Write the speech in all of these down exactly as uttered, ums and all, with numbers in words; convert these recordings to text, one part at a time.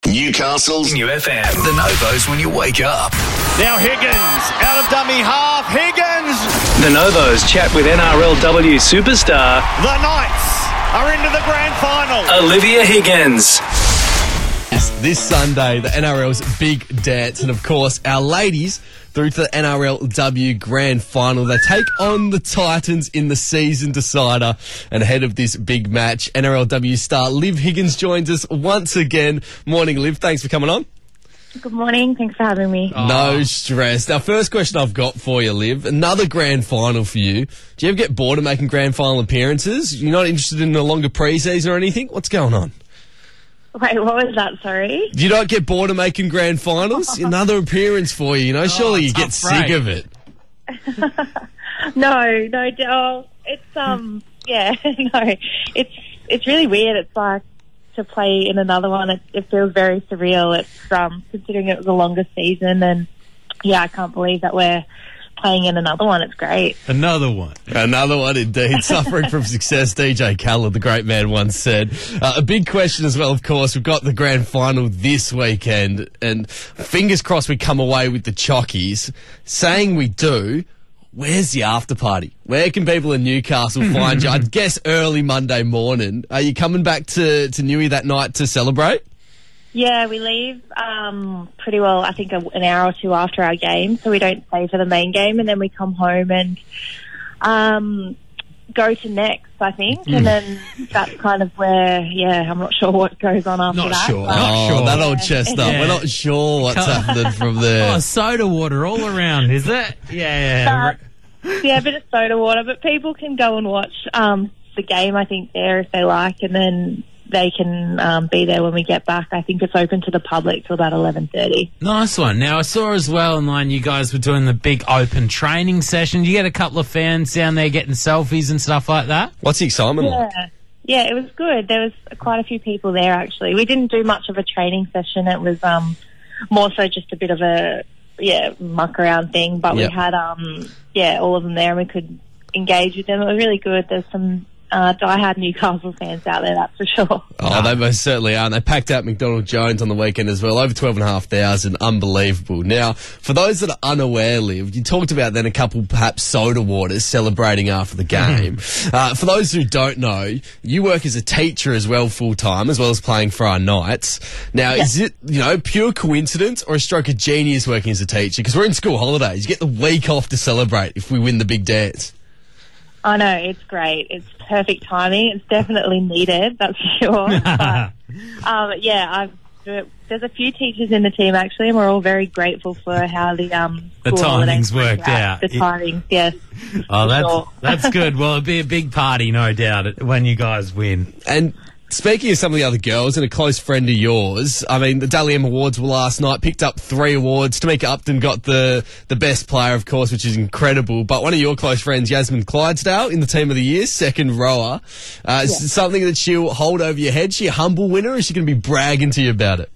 Newcastle's New F M. The Novos when you wake up. Now Higgins, out of dummy half. Higgins! The Novos chat with N R L W superstar. The Knights are into the grand final. Olivia Higgins. This Sunday, the N R L's big dance, and of course, our ladies through to the N R L W Grand Final. They take on the Titans in the season decider, and ahead of this big match, N R L W star Liv Higgins joins us once again. Morning, Liv. Thanks for coming on. Good morning. Thanks for having me. Oh. No stress. Now, first question I've got for you, Liv. Another grand final for you. Do you ever get bored of making grand final appearances? You're not interested in a longer pre-season or anything? What's going on? Wait, what was that? Sorry? Do you not get bored of making grand finals? Another appearance for you, you know? Surely oh, you get sick break. of it. no, no, oh, it's, um, yeah, no, it's, it's really weird. It's like to play in another one. It, it feels very surreal. It's, um, considering it was a longer season, and yeah, I can't believe that we're playing in another one. It's great. Another one. Another one indeed. Suffering from success, D J Khaled, the great man, once said. Uh, a big question as well, of course. We've got the grand final this weekend, and fingers crossed we come away with the chockies. Saying we do, where's the after party? Where can people in Newcastle find you? I'd guess early Monday morning. Are you coming back to, to Newey that night to celebrate? Yeah, we leave um, pretty well, I think, a, an hour or two after our game, so we don't stay for the main game, and then we come home and um, go to Next, I think, mm. and then that's kind of where, yeah, I'm not sure what goes on after not that. Sure. But, not sure. Oh, that old chestnut. Yeah. We're not sure what's happening from there. Oh, soda water all around, is it? Yeah. Uh, yeah, a bit of soda water, but people can go and watch um, the game, I think, there if they like, and then they can um, be there when we get back. I think it's open to the public till about eleven thirty. Nice one. Now, I saw as well online you guys were doing the big open training session. You get a couple of fans down there getting selfies and stuff like that? What's the excitement yeah. like? Yeah, it was good. There was quite a few people there, actually. We didn't do much of a training session. It was um, more so just a bit of a, yeah, muck around thing. But yep. we had, um, yeah, all of them there, and we could engage with them. It was really good. There's some Uh, diehard Newcastle fans out there, that's for sure. Oh, they most certainly are. And they packed out McDonald Jones on the weekend as well. Over twelve and a half thousand. Unbelievable. Now, for those that are unaware, Liv, you talked about then a couple perhaps soda waters celebrating after the game. uh, for those who don't know, you work as a teacher as well full-time, as well as playing for our Knights. Now, yeah. is it, you know, pure coincidence or a stroke of genius working as a teacher? Because we're in school holidays. You get the week off to celebrate if we win the big dance. I know, it's great. It's perfect timing. It's definitely needed, that's for sure. But, um, yeah, I've, there's a few teachers in the team, actually, and we're all very grateful for how the um the timings worked out. The timings, yes. Oh, that's, sure. that's good. Well, it'll be a big party, no doubt, when you guys win. And speaking of some of the other girls and a close friend of yours, I mean, the Dally M Awards were last night, picked up three awards. Tamika Upton got the, the best player, of course, which is incredible. But one of your close friends, Yasmin Clydesdale, in the team of the year, second rower. Uh, is yeah. something that she'll hold over your head? Is she a humble winner, or is she going to be bragging to you about it?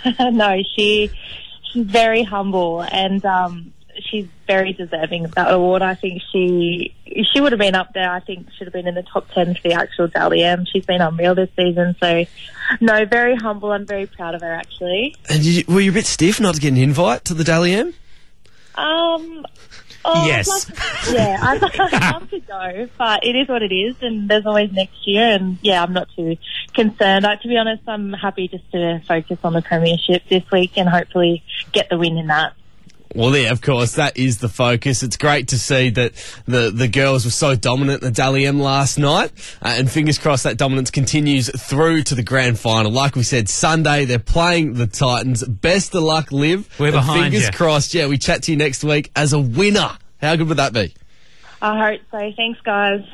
No, she she's very humble, and um, she's very deserving of that award. I think she she would have been up there. I think should have been in the top ten for the actual Dally M. She's been unreal this season. So, no, very humble. I'm very proud of her, actually. And you, were you a bit stiff not to get an invite to the Dally M? Um, oh, yes. I'd love, yeah, I'd, I'd love to go, but it is what it is, and there's always next year. And yeah, I'm not too concerned. I, to be honest, I'm happy just to focus on the premiership this week and hopefully get the win in that. Well, yeah, of course, that is the focus. It's great to see that the, the girls were so dominant in the Dally M last night, uh, and fingers crossed that dominance continues through to the grand final. Like we said, Sunday, they're playing the Titans. Best of luck, Liv. We're behind fingers you. crossed, yeah, we chat to you next week as a winner. How good would that be? I hope so. Thanks, guys.